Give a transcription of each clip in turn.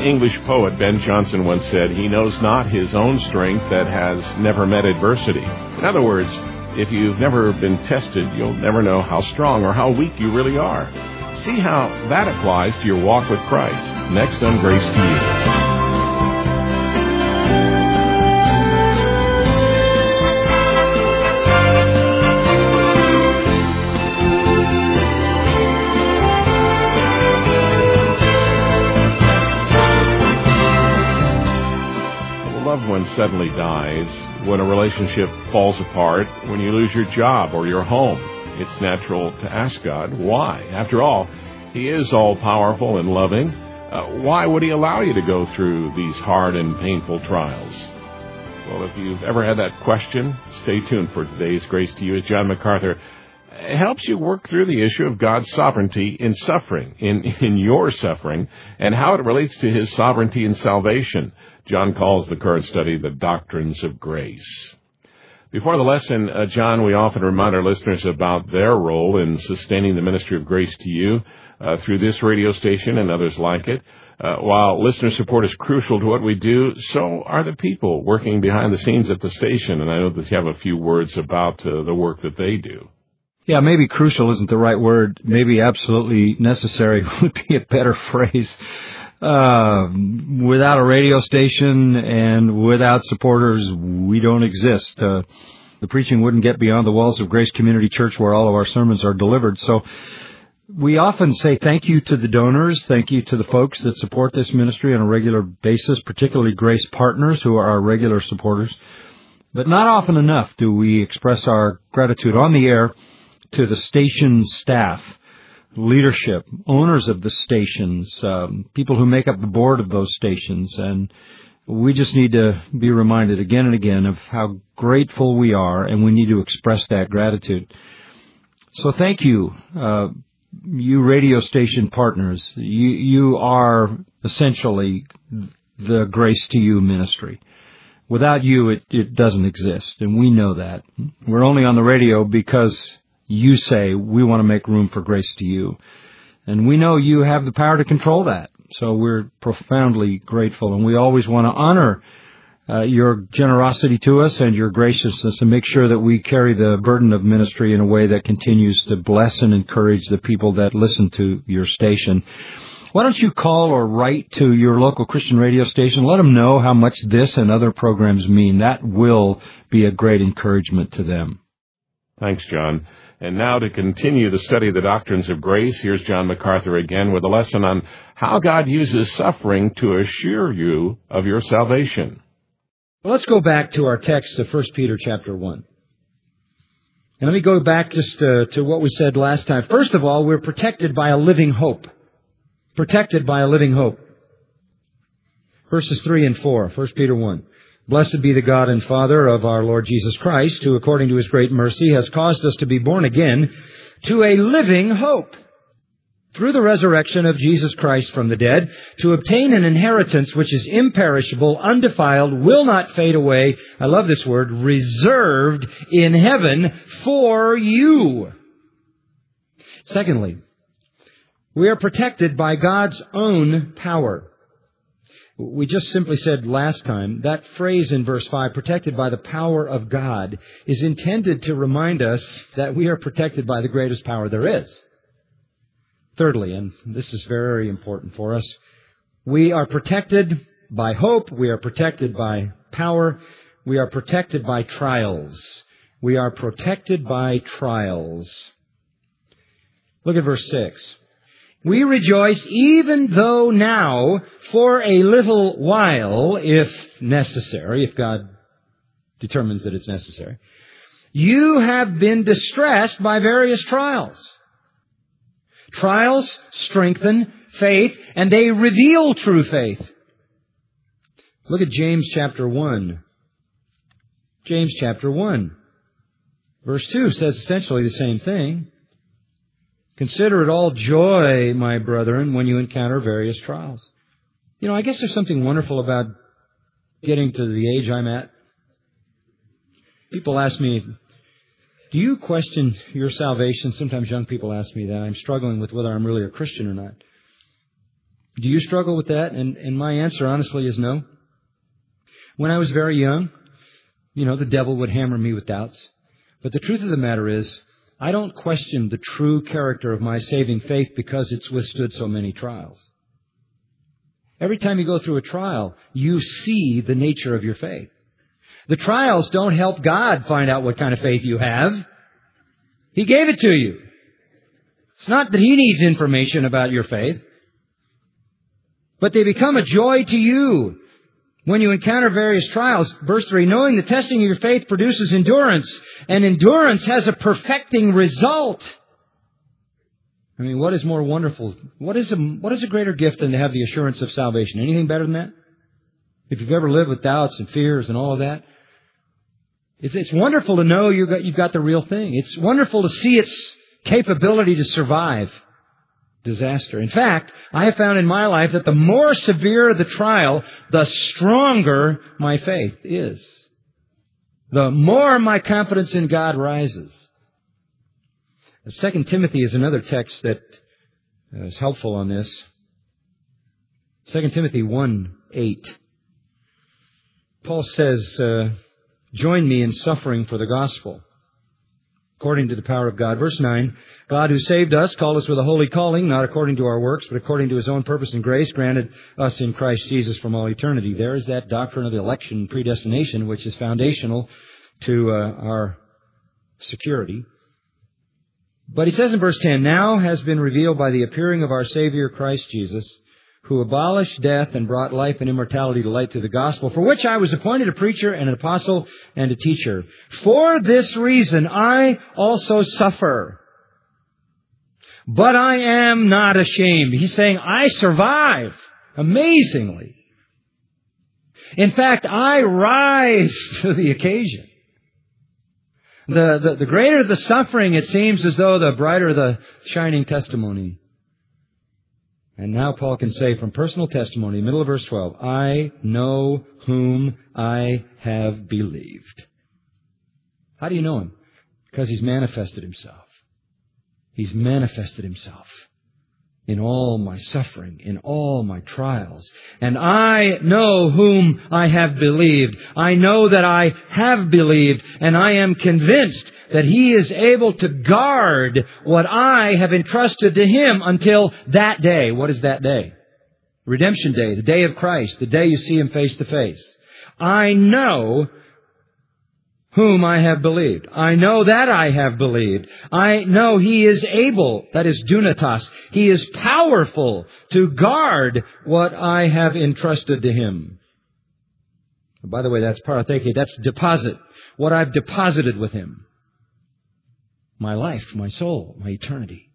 English poet Ben Jonson once said, "He knows not his own strength that has never met adversity." In other words, if you've never been tested, you'll never know how strong or how weak you really are. See how that applies to your walk with Christ. Next on Grace to You. One suddenly dies, when a relationship falls apart, when you lose your job or your home. It's natural to ask God, why? After all, He is all-powerful and loving. Why would He allow you to go through these hard and painful trials? Well, if you've ever had that question, stay tuned for today's Grace to You as John MacArthur helps you work through the issue of God's sovereignty in suffering, in your suffering, and how it relates to His sovereignty in salvation. John calls the current study the Doctrines of Grace. Before the lesson, John, we often remind our listeners about their role in sustaining the ministry of Grace to You through this radio station and others like it. While listener support is crucial to what we do, so are the people working behind the scenes at the station, and I know that you have a few words about the work that they do. Yeah, maybe crucial isn't the right word. Maybe absolutely necessary would be a better phrase. Without a radio station and without supporters, we don't exist. The preaching wouldn't get beyond the walls of Grace Community Church where all of our sermons are delivered. So we often say thank you to the donors, thank you to the folks that support this ministry on a regular basis, particularly Grace Partners who are our regular supporters. But not often enough do we express our gratitude on the air to the station staff, leadership, owners of the stations, people who make up the board of those stations. And we just need to be reminded again and again of how grateful we are, and we need to express that gratitude. So thank you, you radio station partners. You are essentially the Grace to You ministry. Without you, it doesn't exist, and we know that. We're only on the radio because you say, we want to make room for Grace to You. And we know you have the power to control that. So we're profoundly grateful. And we always want to honor your generosity to us and your graciousness and make sure that we carry the burden of ministry in a way that continues to bless and encourage the people that listen to your station. Why don't you call or write to your local Christian radio station? Let them know how much this and other programs mean. That will be a great encouragement to them. Thanks, John. And now to continue the study of the Doctrines of Grace, here's John MacArthur again with a lesson on how God uses suffering to assure you of your salvation. Well, let's go back to our text of 1 Peter chapter 1. And let me go back just to what we said last time. First of all, we're protected by a living hope. Protected by a living hope. Verses 3 and 4, 1 Peter 1. Blessed be the God and Father of our Lord Jesus Christ, who according to His great mercy has caused us to be born again to a living hope through the resurrection of Jesus Christ from the dead, to obtain an inheritance which is imperishable, undefiled, will not fade away. I love this word, reserved in heaven for you. Secondly, we are protected by God's own power. We just simply said last time, that phrase in verse 5, protected by the power of God, is intended to remind us that we are protected by the greatest power there is. Thirdly, and this is very important for us, we are protected by hope, we are protected by power, we are protected by trials. We are protected by trials. Look at verse 6. We rejoice even though now, for a little while, if necessary, if God determines that it's necessary, you have been distressed by various trials. Trials strengthen faith, and they reveal true faith. Look at James chapter 1. James chapter 1. Verse 2 says essentially the same thing. Consider it all joy, my brethren, when you encounter various trials. You know, I guess there's something wonderful about getting to the age I'm at. People ask me, do you question your salvation? Sometimes young people ask me that. I'm struggling with whether I'm really a Christian or not. Do you struggle with that? And my answer, honestly, is no. When I was very young, the devil would hammer me with doubts. But the truth of the matter is, I don't question the true character of my saving faith because it's withstood so many trials. Every time you go through a trial, you see the nature of your faith. The trials don't help God find out what kind of faith you have. He gave it to you. It's not that He needs information about your faith, but they become a joy to you when you encounter various trials. Verse 3, knowing the testing of your faith produces endurance, and endurance has a perfecting result. I mean, what is more wonderful? What is a greater gift than to have the assurance of salvation? Anything better than that? If you've ever lived with doubts and fears and all of that, it's wonderful to know you've got the real thing. It's wonderful to see its capability to survive disaster. In fact, I have found in my life that the more severe the trial, the stronger my faith is. The more my confidence in God rises. 2 Timothy is another text that is helpful on this. 2 Timothy 1:8. Paul says, join me in suffering for the gospel, according to the power of God. Verse 9, God who saved us called us with a holy calling, not according to our works, but according to His own purpose and grace, granted us in Christ Jesus from all eternity. There is that doctrine of election and predestination, which is foundational to our security. But he says in verse 10, now has been revealed by the appearing of our Savior Christ Jesus, who abolished death and brought life and immortality to light through the gospel, for which I was appointed a preacher and an apostle and a teacher. For this reason I also suffer. But I am not ashamed. He's saying, I survive amazingly. In fact, I rise to the occasion. The greater the suffering, it seems as though the brighter the shining testimony. And now Paul can say from personal testimony, middle of verse 12, I know whom I have believed. How do you know Him? Because He's manifested Himself. He's manifested Himself in all my suffering, in all my trials. And I know whom I have believed. I know that I have believed, and I am convinced that He is able to guard what I have entrusted to Him until that day. What is that day? Redemption Day, the day of Christ, the day you see Him face to face. I know whom I have believed. I know that I have believed. I know He is able, that is dunatos. He is powerful to guard what I have entrusted to Him. By the way, that's paratheke, that's deposit. What I've deposited with Him. My life, my soul, my eternity.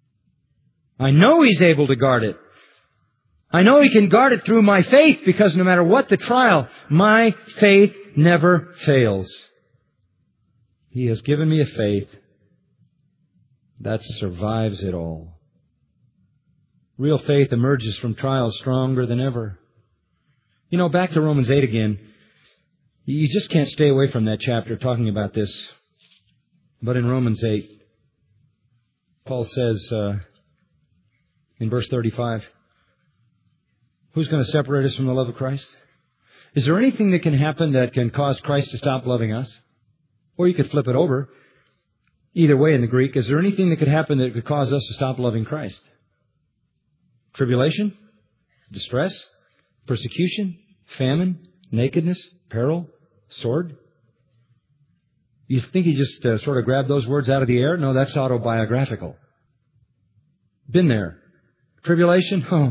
I know He's able to guard it. I know He can guard it through my faith, because no matter what the trial, my faith never fails. He has given me a faith that survives it all. Real faith emerges from trials stronger than ever. Back to Romans 8 again. You just can't stay away from that chapter talking about this. But in Romans 8, Paul says in verse 35, who's going to separate us from the love of Christ? Is there anything that can happen that can cause Christ to stop loving us? Or you could flip it over. Either way in the Greek, is there anything that could happen that could cause us to stop loving Christ? Tribulation? Distress? Persecution? Famine? Nakedness? Peril? Sword? You think he just sort of grabbed those words out of the air? No, that's autobiographical. Been there. Tribulation? Oh.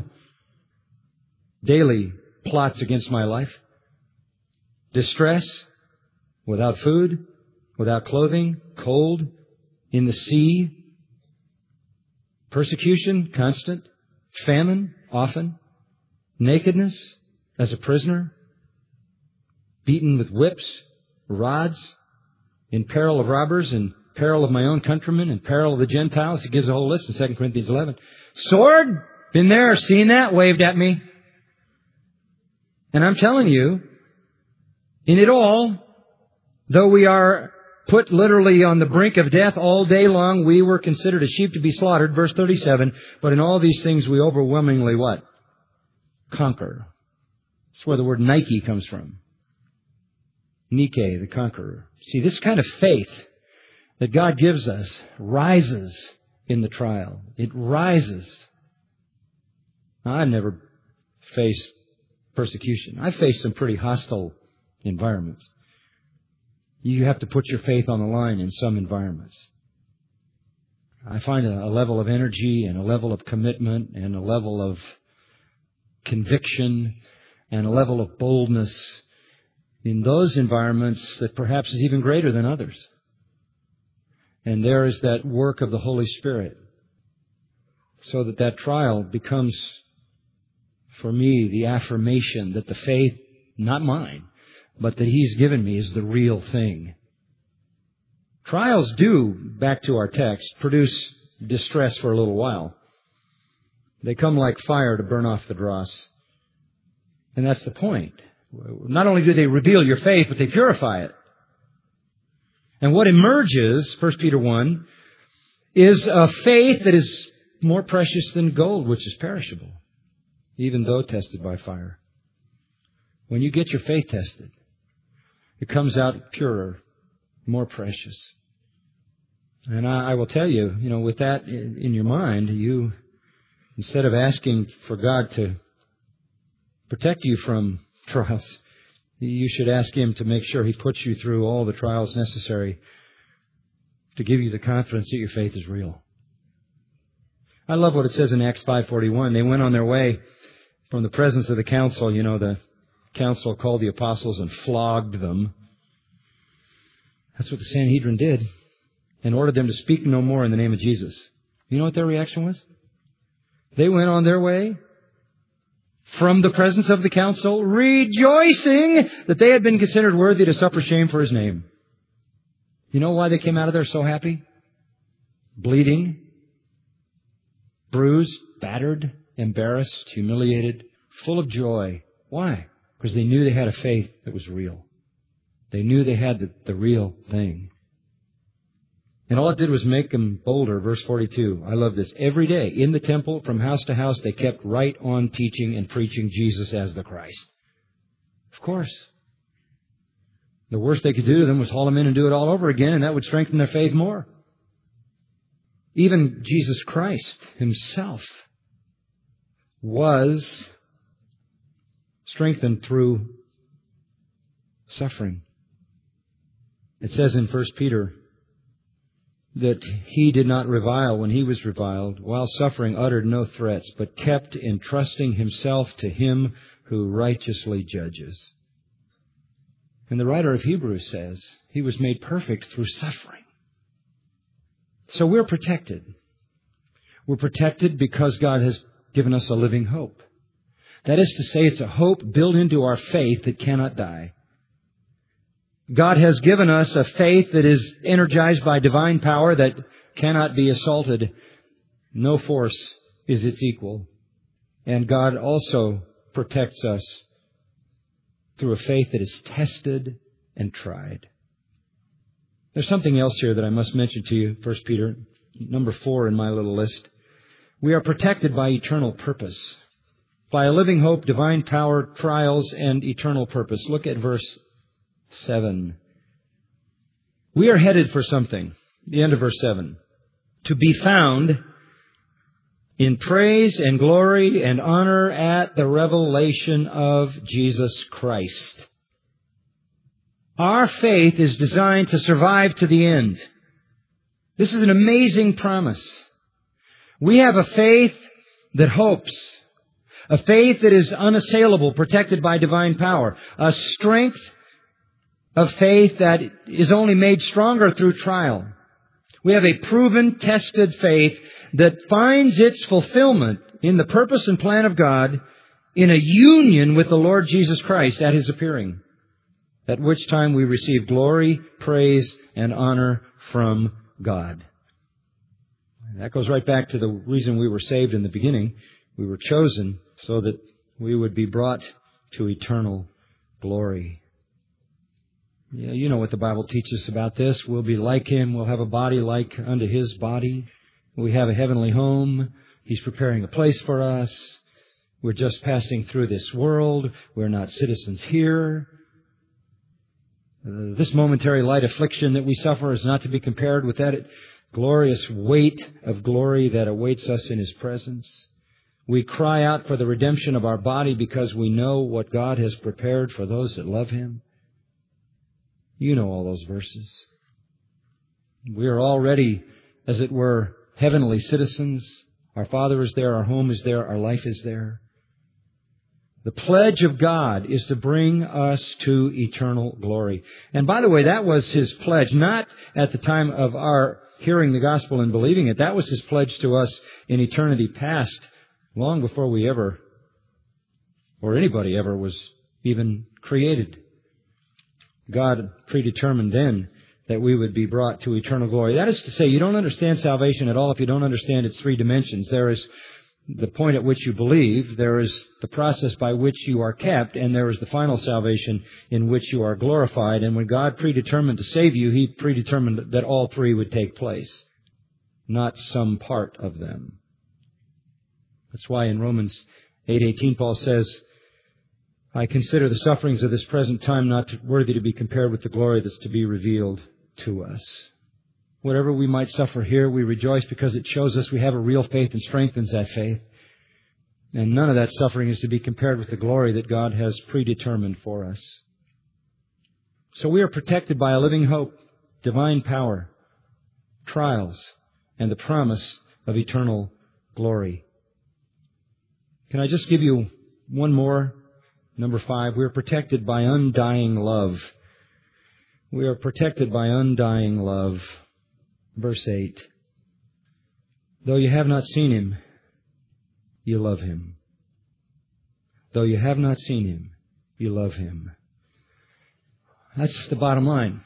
Daily plots against my life. Distress? Without food? Without clothing, cold, in the sea, persecution, constant, famine, often, nakedness, as a prisoner, beaten with whips, rods, in peril of robbers, in peril of my own countrymen, in peril of the Gentiles. He gives a whole list in 2 Corinthians 11. Sword, been there, seen that, waved at me. And I'm telling you, in it all, though we are put literally on the brink of death all day long, we were considered a sheep to be slaughtered. Verse 37, but in all these things we overwhelmingly what? conquer. That's where the word Nike comes from. Nike, the conqueror. See, this kind of faith that God gives us rises in the trial. It rises. Now, I've never faced persecution. I've faced some pretty hostile environments. You have to put your faith on the line in some environments. I find a level of energy and a level of commitment and a level of conviction and a level of boldness in those environments that perhaps is even greater than others. And there is that work of the Holy Spirit so that trial becomes, for me, the affirmation that the faith, not mine, but that He's given me is the real thing. Trials do, back to our text, produce distress for a little while. They come like fire to burn off the dross. And that's the point. Not only do they reveal your faith, but they purify it. And what emerges, 1 Peter 1, is a faith that is more precious than gold, which is perishable, even though tested by fire. When you get your faith tested, it comes out purer, more precious. And I will tell you, with that in your mind, you, instead of asking for God to protect you from trials, you should ask Him to make sure He puts you through all the trials necessary to give you the confidence that your faith is real. I love what it says in Acts 5:41. They went on their way from the presence of the council. The council called the apostles and flogged them. That's what the Sanhedrin did, and ordered them to speak no more in the name of Jesus. You know what their reaction was? They went on their way from the presence of the council, rejoicing that they had been considered worthy to suffer shame for His name. You know why they came out of there so happy? Bleeding, bruised, battered, embarrassed, humiliated, full of joy. Why? Because they knew they had a faith that was real. They knew they had the real thing. And all it did was make them bolder. Verse 42. I love this. Every day in the temple, from house to house, they kept right on teaching and preaching Jesus as the Christ. Of course. The worst they could do to them was haul them in and do it all over again, and that would strengthen their faith more. Even Jesus Christ Himself was strengthened through suffering. It says in 1 Peter that He did not revile when He was reviled, while suffering uttered no threats, but kept entrusting Himself to Him who righteously judges. And the writer of Hebrews says He was made perfect through suffering. So we're protected. We're protected because God has given us a living hope. That is to say, it's a hope built into our faith that cannot die. God has given us a faith that is energized by divine power that cannot be assaulted. No force is its equal. And God also protects us through a faith that is tested and tried. There's something else here that I must mention to you, 1 Peter, number 4 in my little list. We are protected by eternal purpose. By a living hope, divine power, trials, and eternal purpose. Look at verse 7. We are headed for something. The end of verse 7. To be found in praise and glory and honor at the revelation of Jesus Christ. Our faith is designed to survive to the end. This is an amazing promise. We have a faith that hopes. A faith that is unassailable, protected by divine power. A strength of faith that is only made stronger through trial. We have a proven, tested faith that finds its fulfillment in the purpose and plan of God in a union with the Lord Jesus Christ at His appearing, at which time we receive glory, praise, and honor from God. That goes right back to the reason we were saved in the beginning. We were chosen so that we would be brought to eternal glory. Yeah, you know what the Bible teaches about this. We'll be like Him. We'll have a body like unto His body. We have a heavenly home. He's preparing a place for us. We're just passing through this world. We're not citizens here. This momentary light affliction that we suffer is not to be compared with that glorious weight of glory that awaits us in His presence. We cry out for the redemption of our body because we know what God has prepared for those that love Him. You know all those verses. We are already, as it were, heavenly citizens. Our Father is there, our home is there, our life is there. The pledge of God is to bring us to eternal glory. And by the way, that was His pledge, not at the time of our hearing the gospel and believing it. That was His pledge to us in eternity past, long before we ever, or anybody ever, was even created. God predetermined then that we would be brought to eternal glory. That is to say, you don't understand salvation at all if you don't understand its three dimensions. There is the point at which you believe, there is the process by which you are kept, and there is the final salvation in which you are glorified. And when God predetermined to save you, He predetermined that all three would take place, not some part of them. That's why in Romans 8:18 Paul says, I consider the sufferings of this present time not worthy to be compared with the glory that's to be revealed to us. Whatever we might suffer here, we rejoice because it shows us we have a real faith and strengthens that faith. And none of that suffering is to be compared with the glory that God has predetermined for us. So we are protected by a living hope, divine power, trials, and the promise of eternal glory. Can I just give you one more? Number 5, we are protected by undying love. We are protected by undying love. Verse 8. Though you have not seen Him, you love Him. Though you have not seen Him, you love Him. That's the bottom line.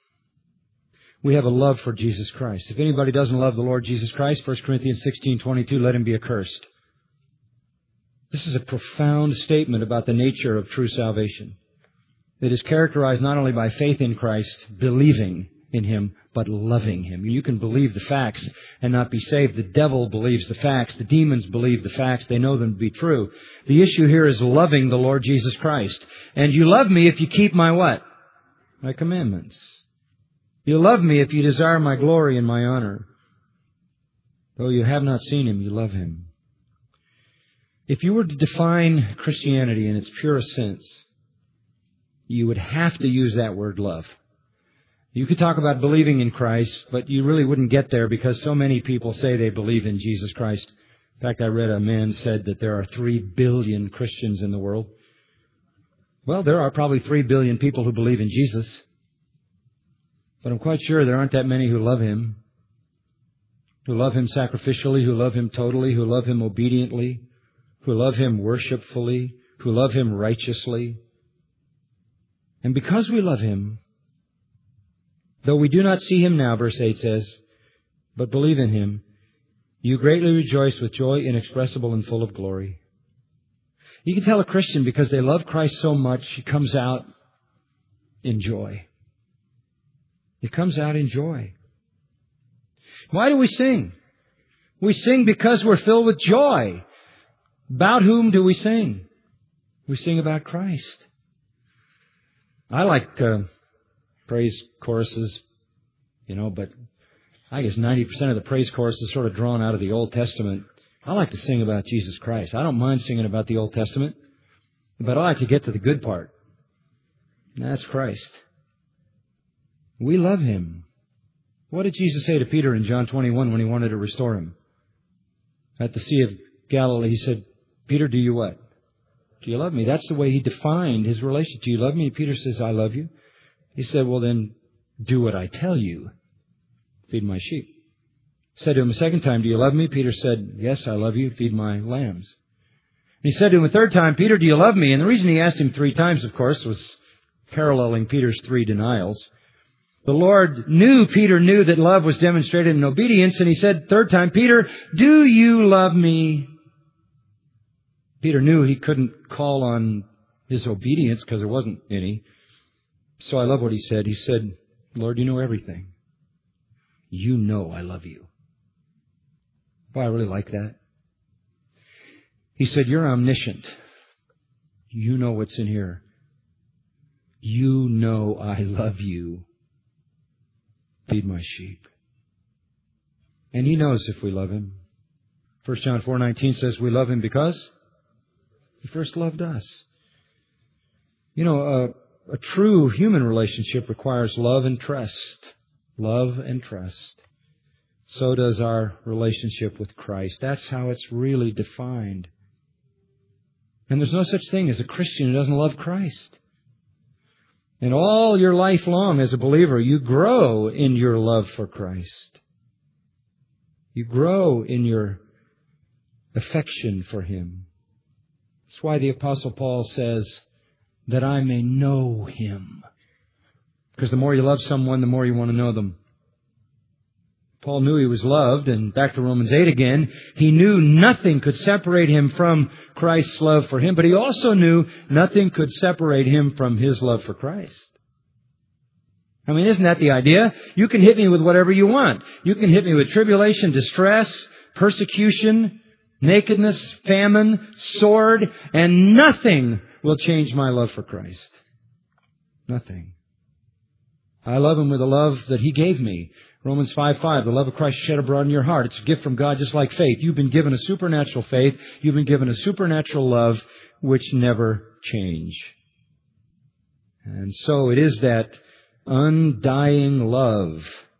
We have a love for Jesus Christ. If anybody doesn't love the Lord Jesus Christ, 1 Corinthians 16:22, let him be accursed. This is a profound statement about the nature of true salvation. It is characterized not only by faith in Christ, believing in Him, but loving Him. You can believe the facts and not be saved. The devil believes the facts. The demons believe the facts. They know them to be true. The issue here is loving the Lord Jesus Christ. And you love me if you keep my what? My commandments. You love me if you desire my glory and my honor. Though you have not seen Him, you love Him. If you were to define Christianity in its purest sense, you would have to use that word love. You could talk about believing in Christ, but you really wouldn't get there because so many people say they believe in Jesus Christ. In fact, I read a man said that there are 3 billion Christians in the world. Well, there are probably 3 billion people who believe in Jesus. But I'm quite sure there aren't that many who love Him. Who love Him sacrificially, who love Him totally, who love Him obediently, who love Him worshipfully, who love Him righteously. And because we love Him, though we do not see Him now, verse 8 says, but believe in Him, you greatly rejoice with joy inexpressible and full of glory. You can tell a Christian because they love Christ so much, it comes out in joy. It comes out in joy. Why do we sing? We sing because we're filled with joy. About whom do we sing? We sing about Christ. I like praise choruses, but I guess 90% of the praise chorus is sort of drawn out of the Old Testament. I like to sing about Jesus Christ. I don't mind singing about the Old Testament, but I like to get to the good part. That's Christ. We love Him. What did Jesus say to Peter in John 21 when He wanted to restore him? At the Sea of Galilee, He said, Peter, do you what? Do you love me? That's the way He defined His relation. Do you love me? Peter says, I love you. He said, well then, do what I tell you. Feed my sheep. Said to him a second time, do you love me? Peter said, yes, I love you. Feed my lambs. And he said to him a third time, Peter, do you love me? And the reason He asked him 3 times, of course, was paralleling Peter's 3 denials. The Lord knew, Peter knew that love was demonstrated in obedience, and He said third time, Peter, do you love me? Peter knew he couldn't call on his obedience because there wasn't any. So I love what he said. He said, Lord, you know everything. You know I love you. Boy, I really like that. He said, you're omniscient. You know what's in here. You know I love you. Feed my sheep. And He knows if we love Him. 1 John 4:19 says we love Him because He first loved us. You know, a true human relationship requires love and trust. Love and trust. So does our relationship with Christ. That's how it's really defined. And there's no such thing as a Christian who doesn't love Christ. And all your life long as a believer, you grow in your love for Christ. You grow in your affection for Him. That's why the Apostle Paul says, that I may know Him. Because the more you love someone, the more you want to know them. Paul knew he was loved, and back to Romans 8 again, he knew nothing could separate him from Christ's love for him, but he also knew nothing could separate him from his love for Christ. I mean, isn't that the idea? You can hit me with whatever you want. You can hit me with tribulation, distress, persecution, nakedness, famine, sword, and nothing will change my love for Christ. Nothing. I love Him with the love that He gave me. Romans 5:5, the love of Christ shed abroad in your heart. It's a gift from God just like faith. You've been given a supernatural faith. You've been given a supernatural love which never change. And so it is that undying love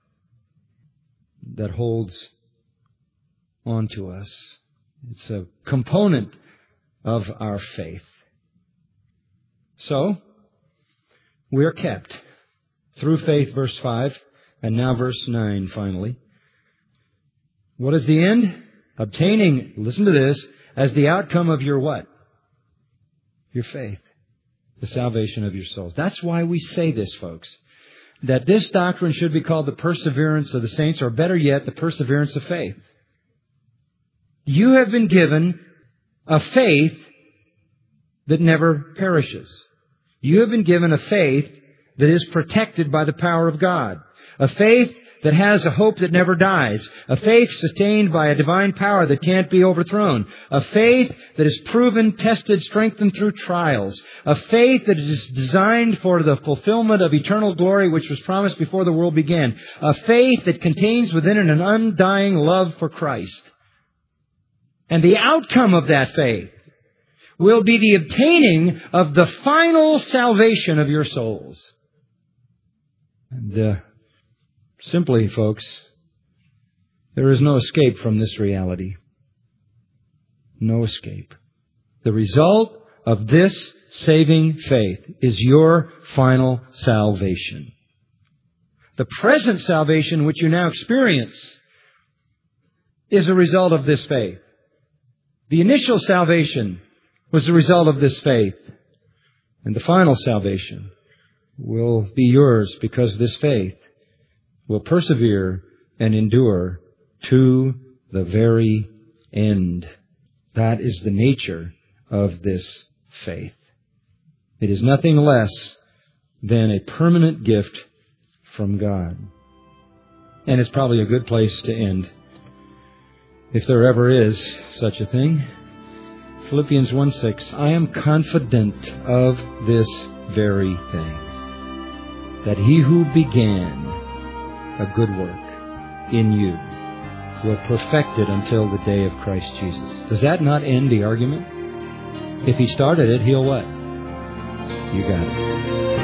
that holds on to us. It's a component of our faith. So, we are kept through faith, verse 5, and now verse 9 finally. What is the end? Obtaining, listen to this, as the outcome of your what? Your faith. The salvation of your souls. That's why we say this, folks. That this doctrine should be called the perseverance of the saints, or better yet, the perseverance of faith. You have been given a faith that never perishes. You have been given a faith that is protected by the power of God. A faith that has a hope that never dies. A faith sustained by a divine power that can't be overthrown. A faith that is proven, tested, strengthened through trials. A faith that is designed for the fulfillment of eternal glory which was promised before the world began. A faith that contains within it an undying love for Christ. And the outcome of that faith will be the obtaining of the final salvation of your souls. And simply, folks, there is no escape from this reality. No escape. The result of this saving faith is your final salvation. The present salvation which you now experience is a result of this faith. The initial salvation was the result of this faith. And the final salvation will be yours because this faith will persevere and endure to the very end. That is the nature of this faith. It is nothing less than a permanent gift from God. And it's probably a good place to end, if there ever is such a thing. Philippians 1:6, I am confident of this very thing, that He who began a good work in you will perfect it until the day of Christ Jesus. Does that not end the argument? If He started it, He'll what? You got it.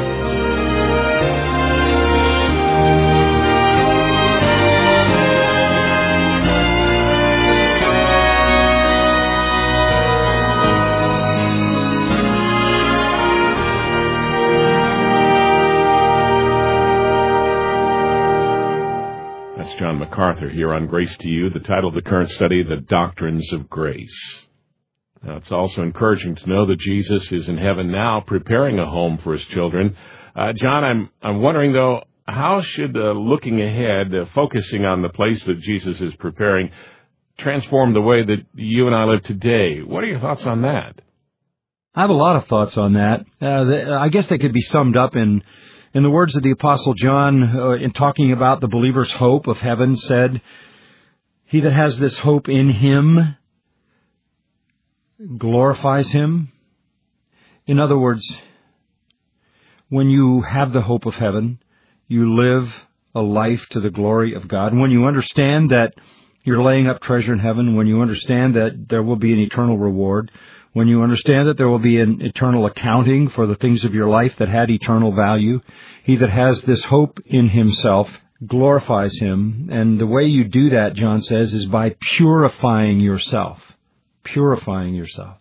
John MacArthur here on Grace to You, the title of the current study, The Doctrines of Grace. Now, it's also encouraging to know that Jesus is in heaven now, preparing a home for His children. John, I'm wondering, though, how should looking ahead, focusing on the place that Jesus is preparing, transform the way that you and I live today? What are your thoughts on that? I have a lot of thoughts on that. I guess they could be summed up in the words of the Apostle John, in talking about the believer's hope of heaven, said, he that has this hope in him glorifies Him. In other words, when you have the hope of heaven, you live a life to the glory of God. And when you understand that you're laying up treasure in heaven, when you understand that there will be an eternal reward, when you understand that there will be an eternal accounting for the things of your life that had eternal value, he that has this hope in himself glorifies Him. And the way you do that, John says, is by purifying yourself. Purifying yourself.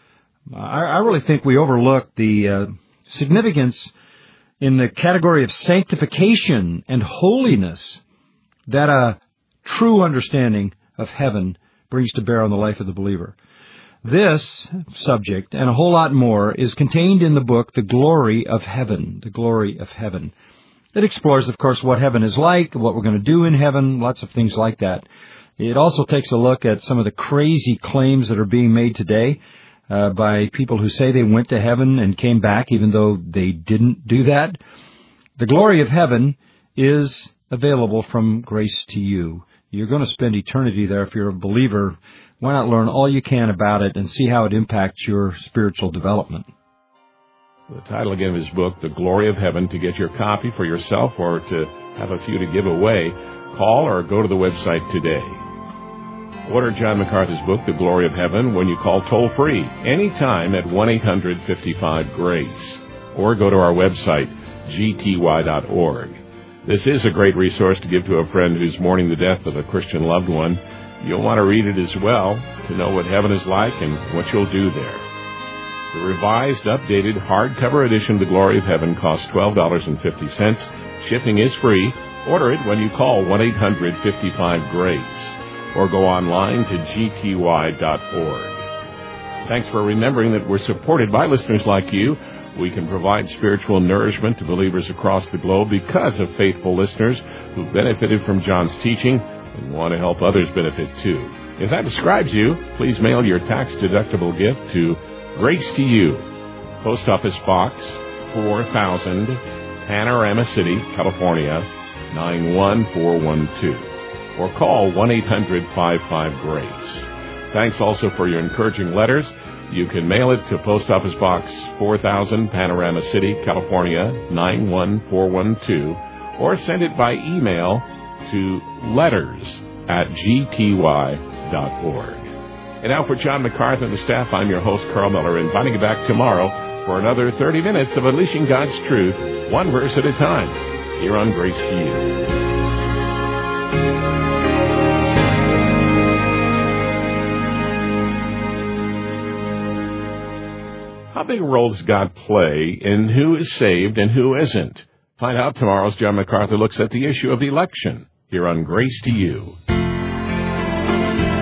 I really think we overlook the significance in the category of sanctification and holiness that a true understanding of heaven brings to bear on the life of the believer. This subject, and a whole lot more, is contained in the book, The Glory of Heaven. The Glory of Heaven. It explores, of course, what heaven is like, what we're going to do in heaven, lots of things like that. It also takes a look at some of the crazy claims that are being made today by people who say they went to heaven and came back, even though they didn't do that. The glory of heaven is available from grace to you. You're going to spend eternity there if you're a believer. Why not learn all you can about it and see how it impacts your spiritual development? The title again of his book, The Glory of Heaven. To get your copy for yourself or to have a few to give away, call or go to the website today. Order John MacArthur's book, The Glory of Heaven, when you call toll-free anytime at 1-800-55-GRACE, or go to our website, gty.org. This is a great resource to give to a friend who's mourning the death of a Christian loved one. You'll want to read it as well to know what heaven is like and what you'll do there. The revised, updated, hardcover edition of The Glory of Heaven costs $12.50. Shipping is free. Order it when you call 1-800-55-GRACE or go online to gty.org. Thanks for remembering that we're supported by listeners like you. We can provide spiritual nourishment to believers across the globe because of faithful listeners who benefited from John's teaching and want to help others benefit too. If that describes you, please mail your tax-deductible gift to Grace to You, Post Office Box 4000, Panorama City, California, 91412. Or call 1-800-55-GRACE. Thanks also for your encouraging letters. You can mail it to Post Office Box 4000, Panorama City, California, 91412, or send it by email to letters@gty.org. And now for John MacArthur and the staff, I'm your host, Carl Miller, inviting you back tomorrow for another 30 minutes of Unleashing God's Truth, one verse at a time, here on Grace to You. How big a role does God play in who is saved and who isn't? Find out tomorrow as John MacArthur looks at the issue of election here on Grace to You.